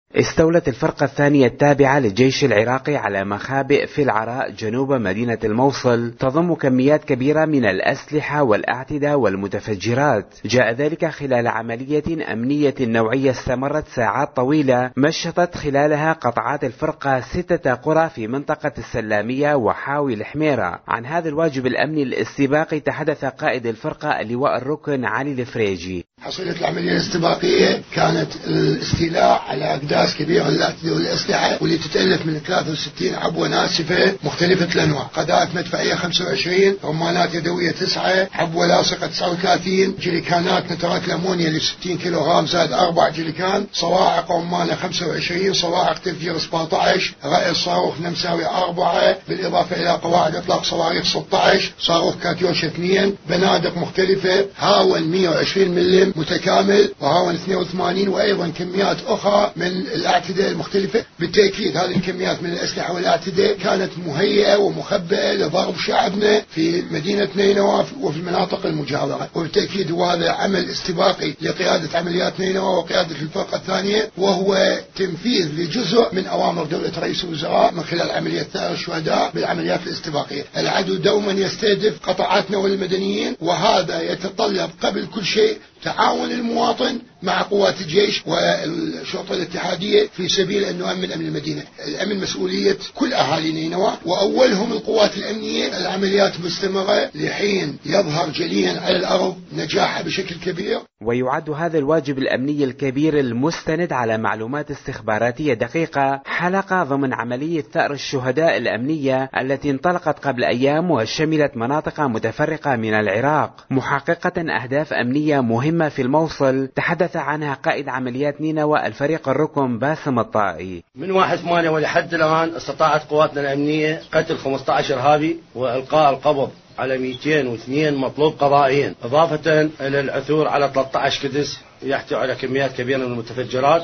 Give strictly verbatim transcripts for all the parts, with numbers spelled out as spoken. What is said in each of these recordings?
استولت الفرقة الثانية التابعة للجيش العراقي على مخابئ في العراء جنوب مدينة الموصل تضم كميات كبيرة من الأسلحة والأعتدة والمتفجرات. جاء ذلك خلال عملية أمنية نوعية استمرت ساعات طويلة مشطت خلالها قطعات الفرقة ستة قرى في منطقة السلامية وحاوي الحميرة. عن هذا الواجب الأمني الاستباقي تحدث قائد الفرقة اللواء الركن علي الفريجي. حصيلة العملية الاستباقية كانت الاستيلاء على أقداس كبيرة للأعتدة والأسلحة واللي تتألف من ثلاثة وستين عبوة ناسفة مختلفة الأنواع، قذائف مدفعية خمسة وعشرين، رمانات يدوية تسعة، عبوة لاصقة تسعة وثلاثين، جريكانات نترات الأمونيا ل ستين كيلوغرام زائد أربع جريكان، صواعق رمانة خمسة وعشرين، صواعق تفجير سبعة عشر، رأي صاروخ نمساوي أربعة، بالإضافة إلى قواعد إطلاق صواريخ ستة عشر، صاروخ كاتيوش اثنين، بنادق مختلفة، هاون مئة وعشرين ملم متكامل وهاون اثنين وثمانين، وأيضا كميات أخرى من الأعتدة المختلفة. بالتأكيد هذه الكميات من الأسلحة والأعتدة كانت مهيئة ومخبئة لضرب شعبنا في مدينة نينوى وفي المناطق المجاورة، وبالتأكيد هو هذا عمل استباقي لقيادة عمليات نينوى وقيادة الفرقة الثانية، وهو تنفيذ لجزء من أوامر دولة رئيس الوزراء من خلال عملية ثأر الشهداء بالعمليات الاستباقية. العدو دوما يستهدف قطاعاتنا والمدنيين، وهذا يتطلب قبل كل شيء تعاون المواطن مع قوات الجيش والشرطة الاتحادية في سبيل أن نؤمن أمن المدينة. الأمن مسؤولية كل أهالي نينوى، وأولهم القوات الأمنية. العمليات مستمرة لحين يظهر جليا على الأرض نجاحها بشكل كبير. ويعد هذا الواجب الأمني الكبير المستند على معلومات استخباراتية دقيقة حلقة ضمن عملية ثأر الشهداء الأمنية التي انطلقت قبل أيام وشملت مناطق متفرقة من العراق محققة أهداف أمنية مهمة في الموصل تحدث عنها قائد عمليات نينوى الفريق الركن باسم الطائي. من واحد ثمانية ولحد الآن استطاعت قواتنا الأمنية قتل خمسة عشر إرهابي وإلقاء القبض على مئتين واثنين مطلوب قضائيا، إضافة إلى العثور على ثلاثة عشر كدس يحتوي على كميات كبيرة من المتفجرات،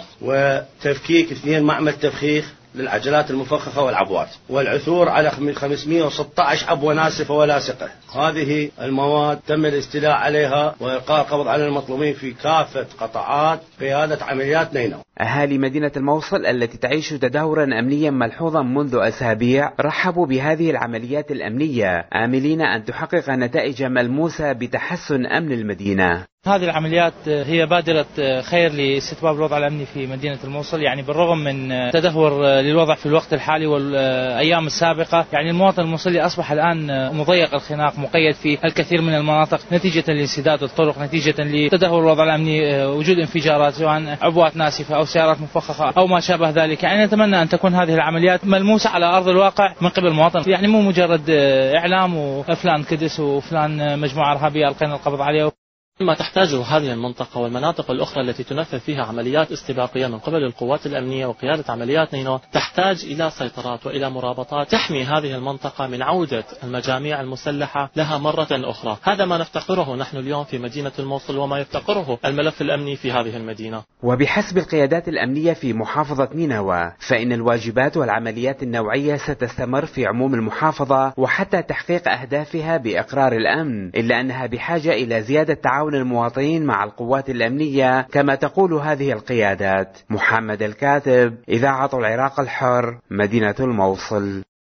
وتفكيك اثنين معمل تفخيخ للعجلات المفخخة والعبوات، والعثور على خمسمئة وستة عشر عبوة ناسفة ولاصقة. هذه المواد تم الاستيلاء عليها وإلقاء القبض على المطلوبين في كافة قطاعات قيادة عمليات نينوى. أهالي مدينة الموصل التي تعيش تدهورا أمنيا ملحوظا منذ أسابيع رحبوا بهذه العمليات الأمنية آملين أن تحقق نتائج ملموسة بتحسن أمن المدينة. هذه العمليات هي بادرة خير لاستتباب الوضع الأمني في مدينة الموصل، يعني بالرغم من تدهور للوضع في الوقت الحالي والأيام السابقة، يعني المواطن الموصلي أصبح الآن مضيق الخناق، مقيد في الكثير من المناطق نتيجة لانسداد الطرق، نتيجة لتدهور الوضع الأمني، وجود انفجارات سواء عبوات ناسفة أو سيارات مفخخة أو ما شابه ذلك. يعني نتمنى أن تكون هذه العمليات ملموسة على أرض الواقع من قبل المواطن، يعني مو مجرد إعلام وفلان كدس وفلان مجموعة إرهابية ألقينا القبض عليه. ما تحتاجه هذه المنطقة والمناطق الأخرى التي تنفذ فيها عمليات استباقية من قبل القوات الأمنية وقيادة عمليات نينوى تحتاج إلى سيطرات وإلى مرابطات تحمي هذه المنطقة من عودة المجاميع المسلحة لها مرة أخرى. هذا ما نفتقره نحن اليوم في مدينة الموصل وما يفتقره الملف الأمني في هذه المدينة. وبحسب القيادات الأمنية في محافظة نينوى فإن الواجبات والعمليات النوعية ستستمر في عموم المحافظة وحتى تحقيق أهدافها بإقرار الأمن، إلا أنها بحاجة إلى زيادة تعاون المواطنين مع القوات الأمنية كما تقول هذه القيادات. محمد الكاتب، إذاعة العراق الحر، مدينة الموصل.